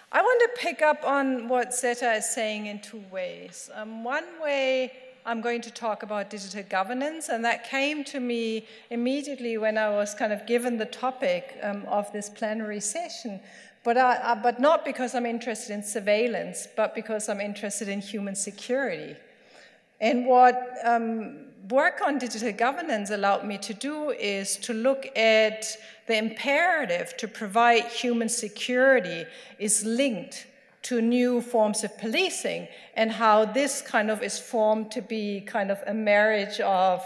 I want to pick up on what Zeta is saying in two ways. One way, I'm going to talk about digital governance, and that came to me immediately when I was kind of given the topic of this plenary session, but not because I'm interested in surveillance, but because I'm interested in human security. And what work on digital governance allowed me to do is to look at the imperative to provide human security is linked to new forms of policing, and how this kind of is formed to be kind of a marriage of,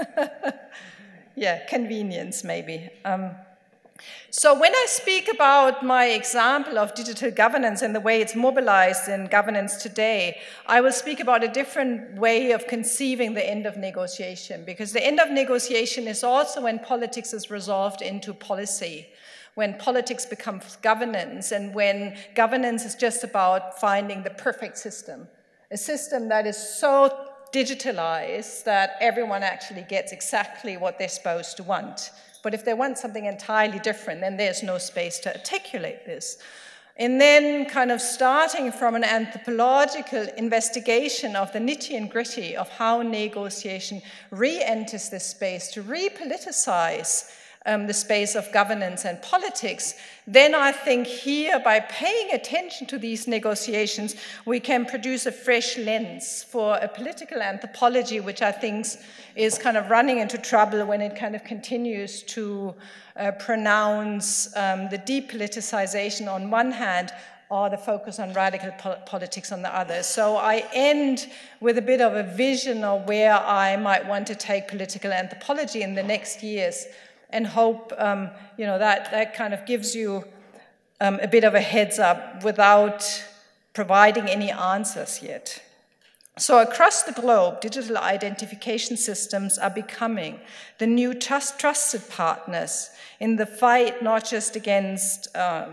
convenience maybe. So when I speak about my example of digital governance and the way it's mobilized in governance today, I will speak about a different way of conceiving the end of negotiation, because the end of negotiation is also when politics is resolved into policy, when politics becomes governance, and when governance is just about finding the perfect system, a system that is so digitalized that everyone actually gets exactly what they're supposed to want. But if they want something entirely different, then there's no space to articulate this. And then kind of starting from an anthropological investigation of the nitty and gritty of how negotiation re-enters this space to re-politicize the space of governance and politics, then I think here, by paying attention to these negotiations, we can produce a fresh lens for a political anthropology, which I think is kind of running into trouble when it kind of continues to pronounce the depoliticization on one hand, or the focus on radical politics on the other. So I end with a bit of a vision of where I might want to take political anthropology in the next years, and hope that kind of gives you a bit of a heads up without providing any answers yet. So across the globe, digital identification systems are becoming the new trusted partners in the fight not just against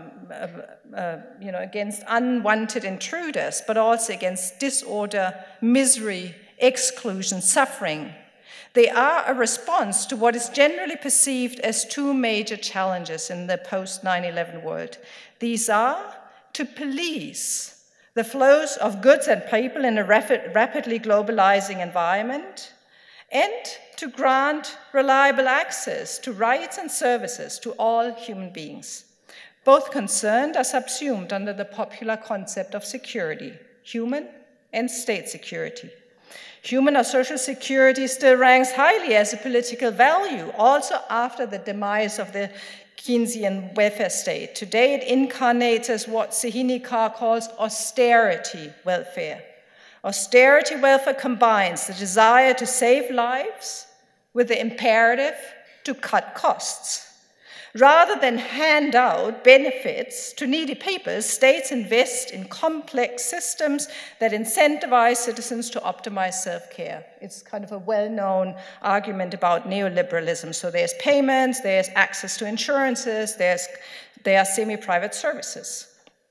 against unwanted intruders, but also against disorder, misery, exclusion, suffering. They are a response to what is generally perceived as two major challenges in the post-9/11 world. These are to police the flows of goods and people in a rapidly globalizing environment, and to grant reliable access to rights and services to all human beings. Both concerned are subsumed under the popular concept of security, human and state security. Human or social security still ranks highly as a political value, also after the demise of the Keynesian welfare state. Today it incarnates as what Sehini Carr calls austerity welfare. Austerity welfare combines the desire to save lives with the imperative to cut costs. Rather than hand out benefits to needy people, states invest in complex systems that incentivize citizens to optimize self-care. It's kind of a well-known argument about neoliberalism. So there's payments, there's access to insurances, there are semi-private services.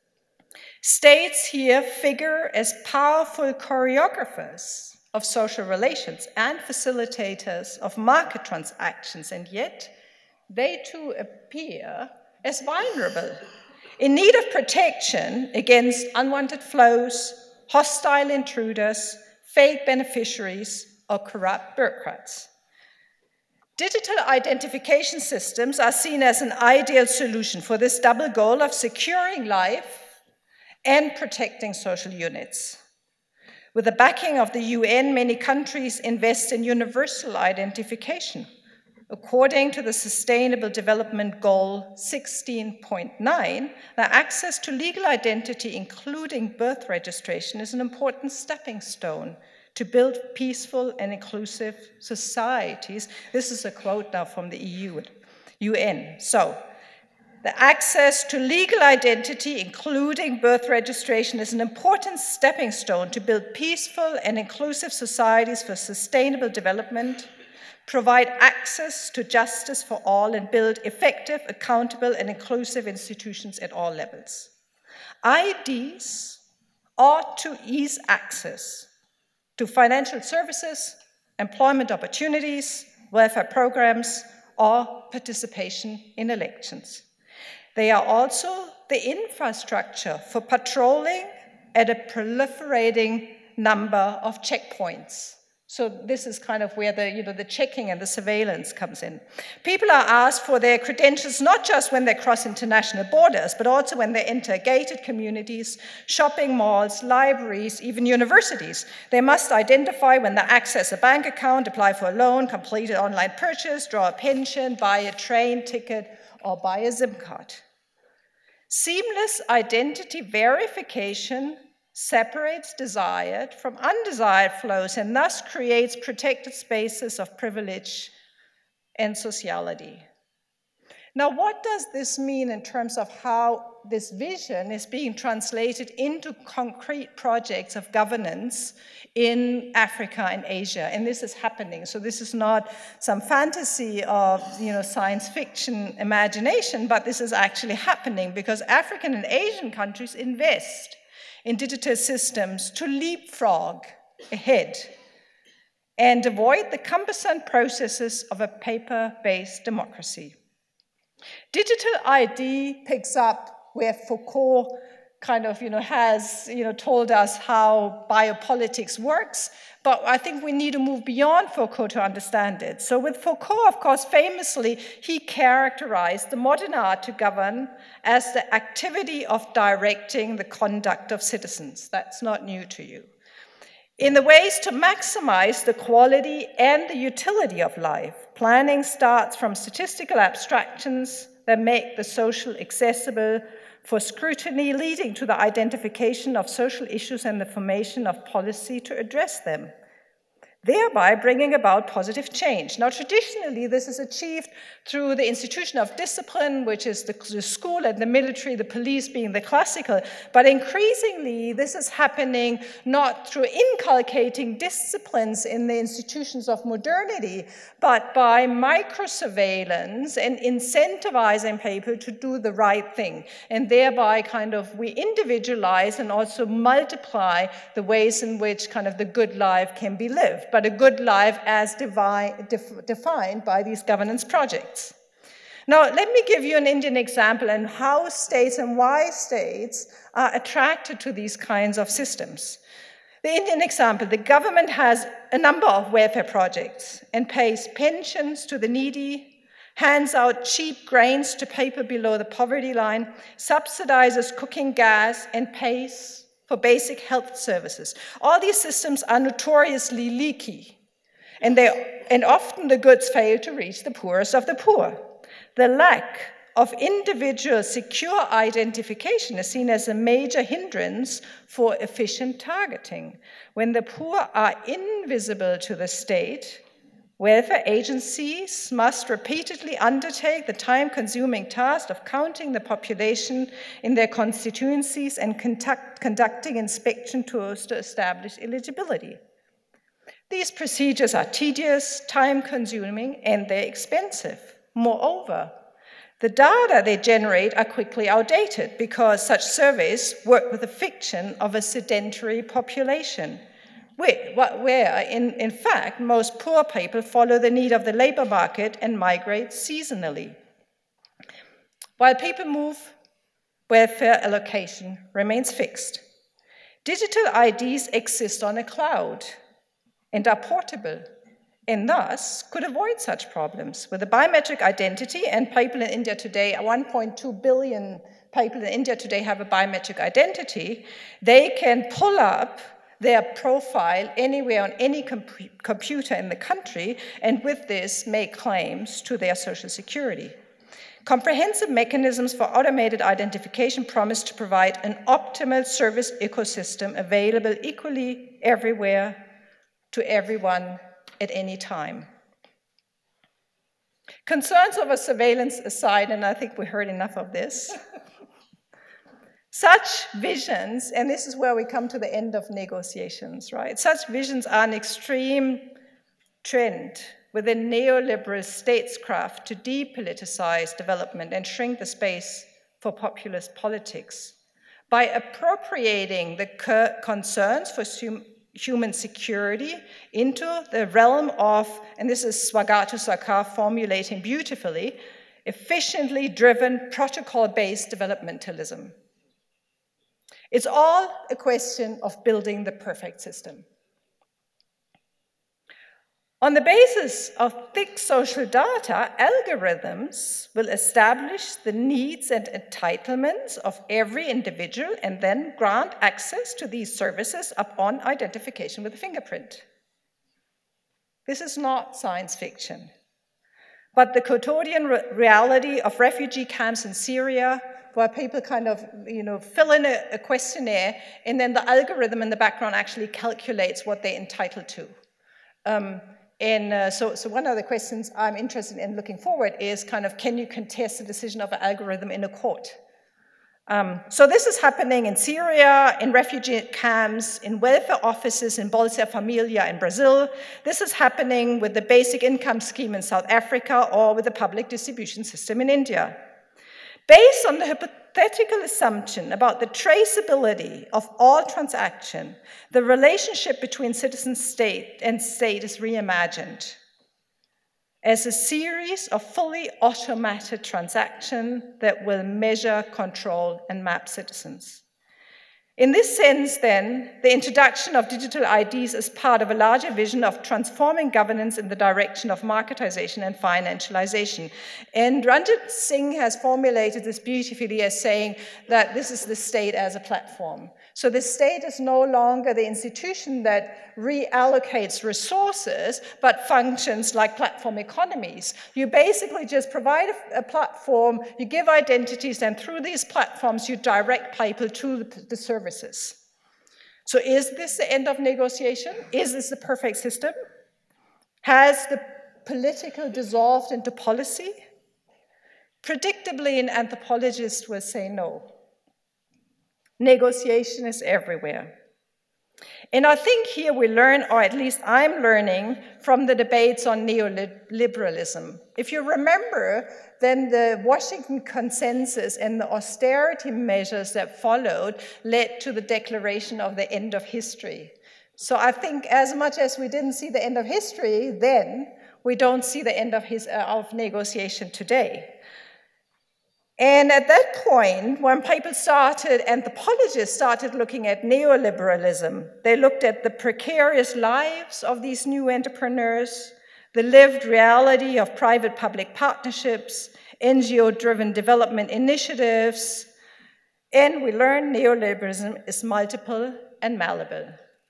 States here figure as powerful choreographers of social relations and facilitators of market transactions, and yet they too appear as vulnerable, in need of protection against unwanted flows, hostile intruders, fake beneficiaries, or corrupt bureaucrats. Digital identification systems are seen as an ideal solution for this double goal of securing life and protecting social units. With the backing of the UN, many countries invest in universal identification. According to the Sustainable Development Goal 16.9, the access to legal identity, including birth registration, is an important stepping stone to build peaceful and inclusive societies. This is a quote now from the UN. So, the access to legal identity, including birth registration, is an important stepping stone to build peaceful and inclusive societies for sustainable development, provide access to justice for all, and build effective, accountable, and inclusive institutions at all levels. IDs ought to ease access to financial services, employment opportunities, welfare programs, or participation in elections. They are also the infrastructure for patrolling at a proliferating number of checkpoints. So this is kind of where the checking and the surveillance comes in. People are asked for their credentials not just when they cross international borders, but also when they enter gated communities, shopping malls, libraries, even universities. They must identify when they access a bank account, apply for a loan, complete an online purchase, draw a pension, buy a train ticket, or buy a SIM card. Seamless identity verification separates desired from undesired flows and thus creates protected spaces of privilege and sociality. Now, what does this mean in terms of how this vision is being translated into concrete projects of governance in Africa and Asia? And this is happening. So this is not some fantasy of science fiction imagination, but this is actually happening because African and Asian countries invest in digital systems to leapfrog ahead and avoid the cumbersome processes of a paper-based democracy. Digital ID picks up where Foucault has told us how biopolitics works, but I think we need to move beyond Foucault to understand it. So with Foucault, of course, famously, he characterized the modern art to govern as the activity of directing the conduct of citizens. That's not new to you. In the ways to maximize the quality and the utility of life, planning starts from statistical abstractions that make the social accessible for scrutiny, leading to the identification of social issues and the formation of policy to address them, thereby bringing about positive change. Now, traditionally, this is achieved through the institution of discipline, which is the school and the military, the police being the classical, but increasingly, this is happening not through inculcating disciplines in the institutions of modernity, but by micro-surveillance and incentivizing people to do the right thing. And thereby, we individualize and also multiply the ways in which the good life can be lived, but a good life as defined by these governance projects. Now, let me give you an Indian example and how states and why states are attracted to these kinds of systems. The Indian example, the government has a number of welfare projects and pays pensions to the needy, hands out cheap grains to people below the poverty line, subsidizes cooking gas, and pays for basic health services. All these systems are notoriously leaky, and often the goods fail to reach the poorest of the poor. The lack of individual secure identification is seen as a major hindrance for efficient targeting. When the poor are invisible to the state, welfare agencies must repeatedly undertake the time-consuming task of counting the population in their constituencies and conducting inspection tours to establish eligibility. These procedures are tedious, time-consuming, and they're expensive. Moreover, the data they generate are quickly outdated because such surveys work with the fiction of a sedentary population, where in fact, most poor people follow the need of the labor market and migrate seasonally. While people move, welfare allocation remains fixed. Digital IDs exist on a cloud and are portable, and thus could avoid such problems. With a biometric identity, and people in India today, 1.2 billion people in India today have a biometric identity, they can pull up their profile anywhere on any computer in the country, and with this make claims to their social security. Comprehensive mechanisms for automated identification promise to provide an optimal service ecosystem available equally everywhere to everyone at any time. Concerns over surveillance aside, and I think we heard enough of this, such visions, and this is where we come to the end of negotiations, right? Such visions are an extreme trend within neoliberal statescraft to depoliticize development and shrink the space for populist politics. By appropriating the concerns for human security into the realm of, and this is Swagato Sarkar formulating beautifully, efficiently driven, protocol-based developmentalism. It's all a question of building the perfect system. On the basis of thick social data, algorithms will establish the needs and entitlements of every individual and then grant access to these services upon identification with a fingerprint. This is not science fiction. But the quotidian reality of refugee camps in Syria, where people kind of, fill in a questionnaire, and then the algorithm in the background actually calculates what they're entitled to. So one of the questions I'm interested in looking forward is kind of, can you contest the decision of an algorithm in a court? So this is happening in Syria, in refugee camps, in welfare offices, in Bolsa Familia in Brazil. This is happening with the basic income scheme in South Africa or with the public distribution system in India. Based on the hypothetical assumption about the traceability of all transaction, the relationship between citizen state and state is reimagined as a series of fully automated transactions that will measure, control, and map citizens. In this sense, then, the introduction of digital IDs is part of a larger vision of transforming governance in the direction of marketization and financialization. And Ranjit Singh has formulated this beautifully as saying that this is the state as a platform. So the state is no longer the institution that reallocates resources, but functions like platform economies. You basically just provide a platform, you give identities, and through these platforms, you direct people to the services. So is this the end of negotiation? Is this the perfect system? Has the political dissolved into policy? Predictably, an anthropologist will say no. Negotiation is everywhere. And I think here we learn, or at least I'm learning, from the debates on neoliberalism. If you remember, then the Washington Consensus and the austerity measures that followed led to the declaration of the end of history. So I think as much as we didn't see the end of history then, we don't see the end of negotiation today. And at that point, when anthropologists started looking at neoliberalism, they looked at the precarious lives of these new entrepreneurs, the lived reality of private-public partnerships, NGO-driven development initiatives, and we learned neoliberalism is multiple and malleable.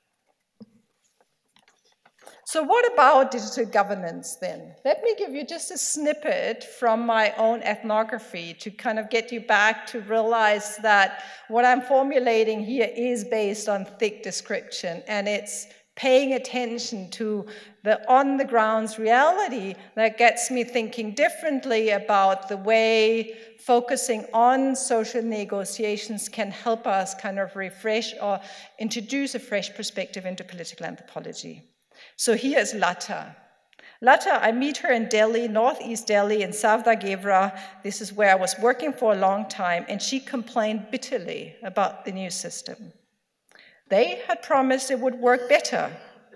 So what about digital governance then? Let me give you just a snippet from my own ethnography to kind of get you back to realize that what I'm formulating here is based on thick description, and it's paying attention to the on-the-ground reality that gets me thinking differently about the way focusing on social negotiations can help us kind of refresh or introduce a fresh perspective into political anthropology. So here's Lata. Lata, I meet her in Delhi, northeast Delhi, in Savda Gevra. This is where I was working for a long time, and she complained bitterly about the new system. They had promised it would work better.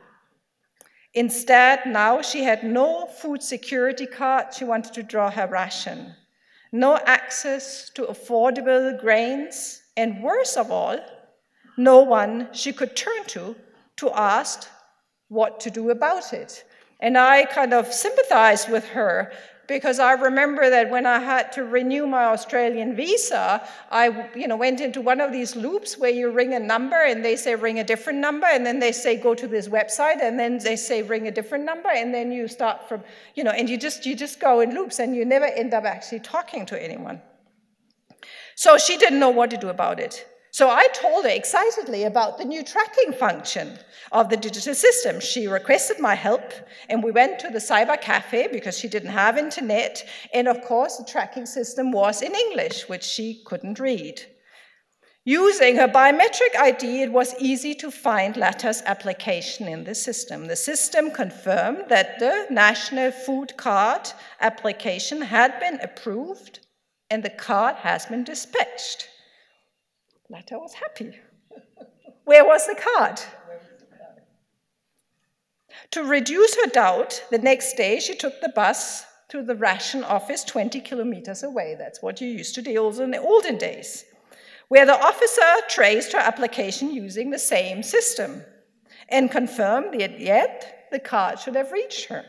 Instead, now she had no food security card. She wanted to draw her ration. No access to affordable grains, and worst of all, no one she could turn to ask what to do about it. And I kind of sympathized with her because I remember that when I had to renew my Australian visa, I went into one of these loops where you ring a number and they say ring a different number, and then they say go to this website, and then they say ring a different number, and then you start from, and you just go in loops and you never end up actually talking to anyone. So she didn't know what to do about it. So I told her excitedly about the new tracking function of the digital system. She requested my help, and we went to the cyber cafe because she didn't have internet. And of course, the tracking system was in English, which she couldn't read. Using her biometric ID, it was easy to find Lata's application in the system. The system confirmed that the National Food Card application had been approved, and the card has been dispatched. Lata was happy. Where was the card? To reduce her doubt, the next day she took the bus to the ration office 20 kilometers away. That's what you used to do also in the olden days, where the officer traced her application using the same system and confirmed that yet the card should have reached her.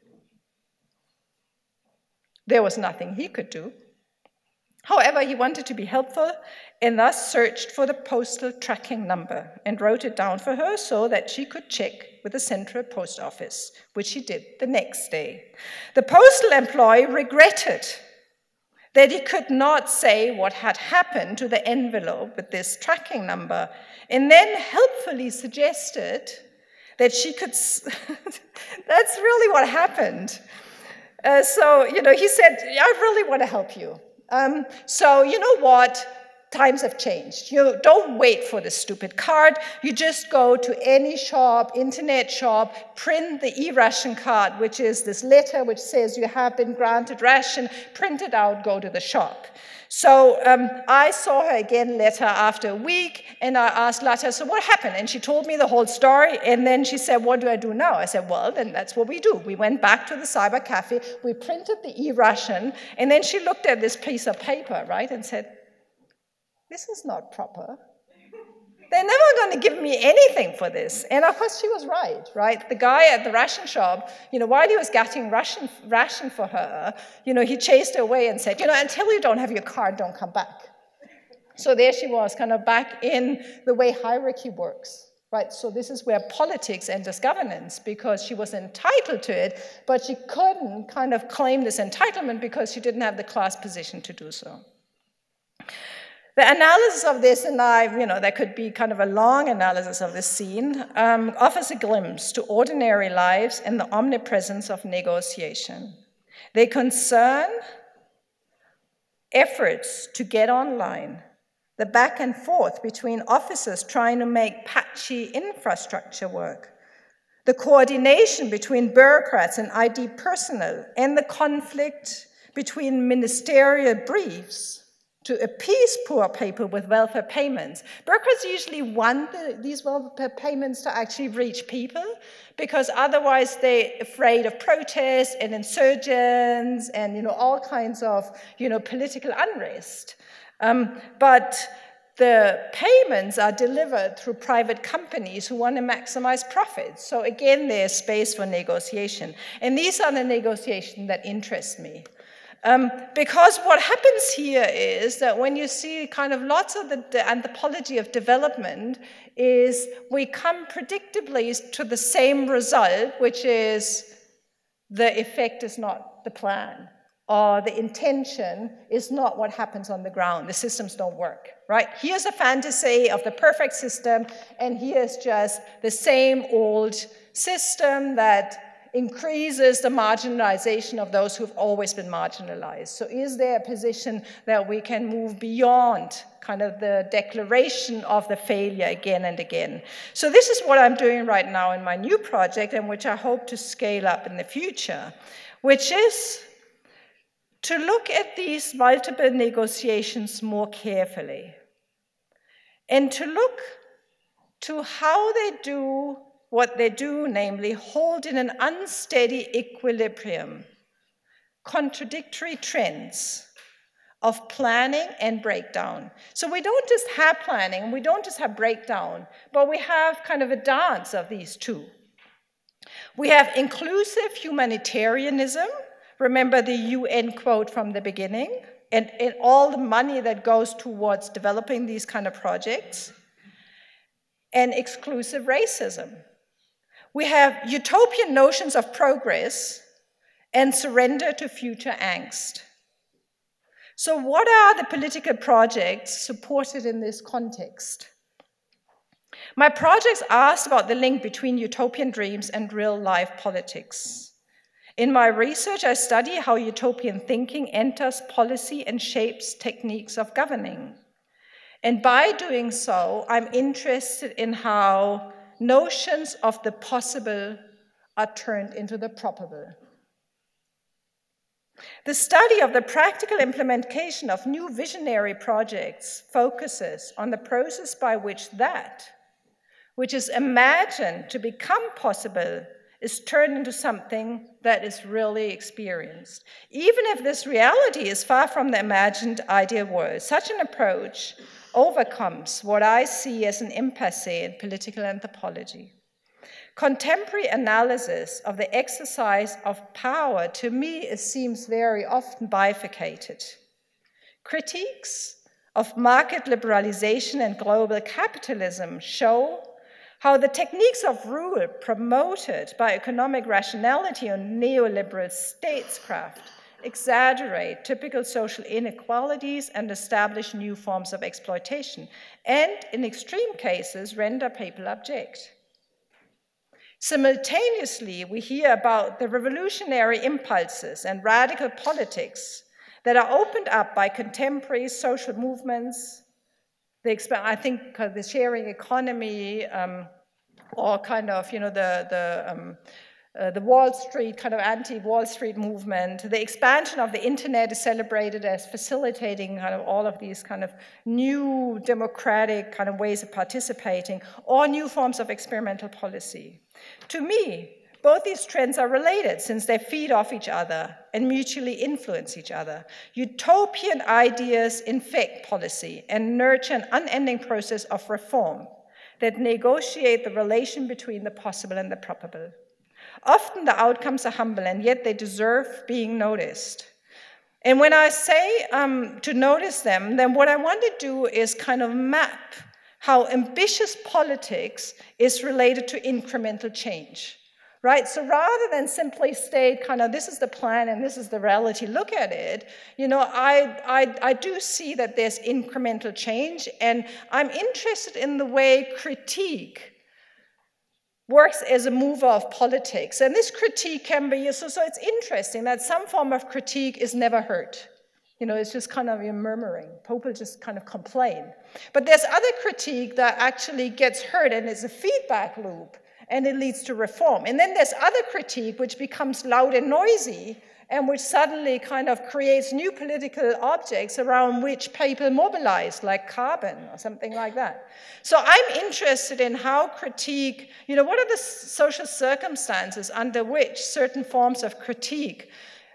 There was nothing he could do. However, he wanted to be helpful and thus searched for the postal tracking number and wrote it down for her so that she could check with the central post office, which she did the next day. The postal employee regretted that he could not say what had happened to the envelope with this tracking number, and then helpfully suggested that she could, that's really what happened. So, he said, I really want to help you. So you know what? Times have changed. You don't wait for the stupid card. You just go to any shop, internet shop, print the e-ration card, which is this letter which says you have been granted ration, print it out, go to the shop. So I saw her again later after a week, and I asked Lata, so what happened? And she told me the whole story, and then she said, what do I do now? I said, well, then that's what we do. We went back to the cyber cafe, we printed the e-ration, and then she looked at this piece of paper, right, and said, this is not proper. They're never going to give me anything for this. And of course, she was right? The guy at the ration shop, while he was getting ration for her, he chased her away and said, until you don't have your card, don't come back. So there she was, kind of back in the way hierarchy works, right? So this is where politics enters governance, because she was entitled to it, but she couldn't kind of claim this entitlement because she didn't have the class position to do so. The analysis of this, and there could be kind of a long analysis of this scene, offers a glimpse to ordinary lives and the omnipresence of negotiation. They concern efforts to get online, the back and forth between officers trying to make patchy infrastructure work, the coordination between bureaucrats and ID personnel, and the conflict between ministerial briefs to appease poor people with welfare payments. Bureaucrats usually want these welfare payments to actually reach people, because otherwise they're afraid of protests and insurgents and all kinds of political unrest. But the payments are delivered through private companies who want to maximize profits. So again, there's space for negotiation. And these are the negotiations that interest me. Because what happens here is that when you see kind of lots of the anthropology of development is we come predictably to the same result, which is the effect is not the plan, or the intention is not what happens on the ground. The systems don't work, right? Here's a fantasy of the perfect system, and here's just the same old system that increases the marginalization of those who've always been marginalized. So is there a position that we can move beyond kind of the declaration of the failure again and again? So this is what I'm doing right now in my new project, and which I hope to scale up in the future, which is to look at these multiple negotiations more carefully and to look to how they do what they do, namely hold in an unsteady equilibrium contradictory trends of planning and breakdown. So we don't just have planning, we don't just have breakdown, but we have kind of a dance of these two. We have inclusive humanitarianism. Remember the UN quote from the beginning, and all the money that goes towards developing these kind of projects, and exclusive racism. We have utopian notions of progress and surrender to future angst. So what are the political projects supported in this context? My projects asked about the link between utopian dreams and real-life politics. In my research, I study how utopian thinking enters policy and shapes techniques of governing. And by doing so, I'm interested in how notions of the possible are turned into the probable. The study of the practical implementation of new visionary projects focuses on the process by which that, which is imagined to become possible, is turned into something that is really experienced. Even if this reality is far from the imagined ideal world, such an approach overcomes what I see as an impasse in political anthropology. Contemporary analysis of the exercise of power, to me, it seems very often bifurcated. Critiques of market liberalization and global capitalism show how the techniques of rule promoted by economic rationality and neoliberal statescraft exaggerate typical social inequalities and establish new forms of exploitation, and in extreme cases, render people abject. Simultaneously, we hear about the revolutionary impulses and radical politics that are opened up by contemporary social movements. I think the sharing economy, or kind of, the Wall Street, kind of anti-Wall Street movement. The expansion of the internet is celebrated as facilitating kind of all of these kind of new democratic kind of ways of participating, or new forms of experimental policy. To me, both these trends are related since they feed off each other and mutually influence each other. Utopian ideas infect policy and nurture an unending process of reform that negotiate the relation between the possible and the probable. Often the outcomes are humble, and yet they deserve being noticed. And when I say to notice them, then what I want to do is kind of map how ambitious politics is related to incremental change, right? So rather than simply state kind of this is the plan and this is the reality, look at it, I do see that there's incremental change, and I'm interested in the way critique works as a mover of politics. And this critique can be, so it's interesting that some form of critique is never heard. It's just kind of murmuring. People just kind of complain. But there's other critique that actually gets heard, and it's a feedback loop, and it leads to reform. And then there's other critique which becomes loud and noisy, and which suddenly kind of creates new political objects around which people mobilize, like carbon or something like that. So I'm interested in how critique, what are the social circumstances under which certain forms of critique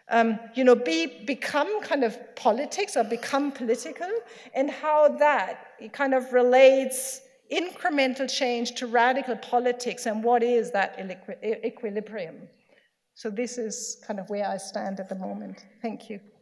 become kind of politics or become political, and how that kind of relates incremental change to radical politics, and what is that equilibrium. So this is kind of where I stand at the moment. Thank you.